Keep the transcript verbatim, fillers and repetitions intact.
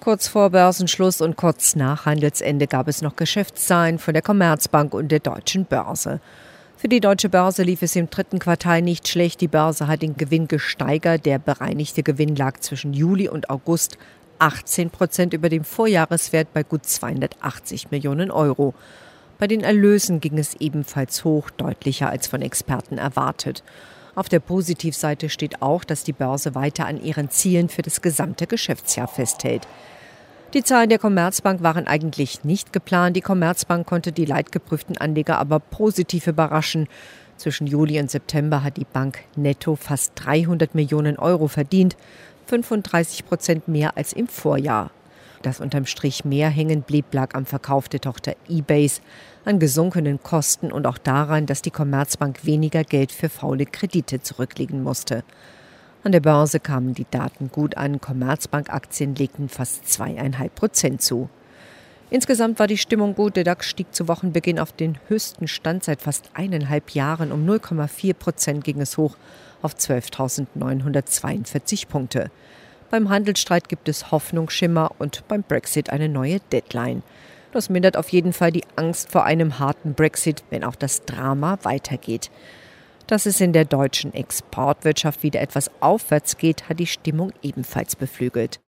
Kurz vor Börsenschluss und kurz nach Handelsende gab es noch Geschäftszahlen von der Commerzbank und der Deutschen Börse. Für die Deutsche Börse lief es im dritten Quartal nicht schlecht. Die Börse hat den Gewinn gesteigert. Der bereinigte Gewinn lag zwischen Juli und August achtzehn Prozent über dem Vorjahreswert bei gut zweihundertachtzig Millionen Euro. Bei den Erlösen ging es ebenfalls hoch, deutlicher als von Experten erwartet. Auf der Positivseite steht auch, dass die Börse weiter an ihren Zielen für das gesamte Geschäftsjahr festhält. Die Zahlen der Commerzbank waren eigentlich nicht geplant. Die Commerzbank konnte die leidgeprüften Anleger aber positiv überraschen. Zwischen Juli und September hat die Bank netto fast dreihundert Millionen Euro verdient, fünfunddreißig Prozent mehr als im Vorjahr. Das unterm Strich mehr hängen blieb, lag am Verkauf der Tochter eBay, an gesunkenen Kosten und auch daran, dass die Commerzbank weniger Geld für faule Kredite zurücklegen musste. An der Börse kamen die Daten gut an. Commerzbank-Aktien legten fast zweieinhalb Prozent zu. Insgesamt war die Stimmung gut. Der DAX stieg zu Wochenbeginn auf den höchsten Stand seit fast eineinhalb Jahren. Um null Komma vier Prozent ging es hoch auf zwölftausendneunhundertzweiundvierzig Punkte. Beim Handelsstreit gibt es Hoffnungsschimmer und beim Brexit eine neue Deadline. Das mindert auf jeden Fall die Angst vor einem harten Brexit, wenn auch das Drama weitergeht. Dass es in der deutschen Exportwirtschaft wieder etwas aufwärts geht, hat die Stimmung ebenfalls beflügelt.